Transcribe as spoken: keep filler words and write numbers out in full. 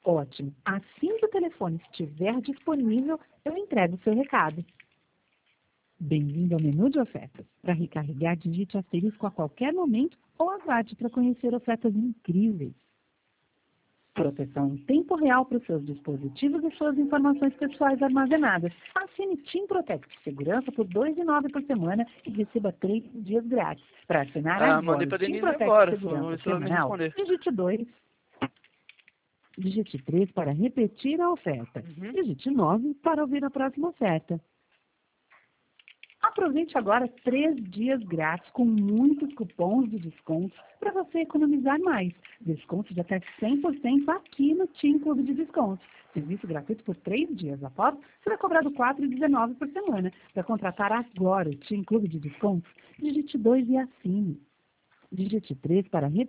Ótimo. Assim que o telefone estiver disponível, eu entrego o seu recado. Bem-vindo ao menu de ofertas. Para recarregar, digite asterisco a qualquer momento ou aguarde para conhecer ofertas incríveis. Proteção em tempo real para os seus dispositivos e suas informações pessoais armazenadas. Assine TIM Protect Segurança por dois reais e nove centavos por semana e receba três dias grátis. Para assinar Ah, agora mandei o pra TIM Denise Protect agora. Vamos Segurança ver se ela vai me semanal, responder. digite dois. Digite três para repetir a oferta. Uhum. Digite nove para ouvir a próxima oferta. Aproveite agora três dias grátis com muitos cupons de desconto para você economizar mais. Desconto de até cem por cento aqui no TIM Clube de Descontos. Serviço gratuito por três dias. Após, será cobrado quatro reais e dezenove centavos por semana. Para contratar agora o TIM Clube de Descontos, digite dois e assine. Digite três para repetir.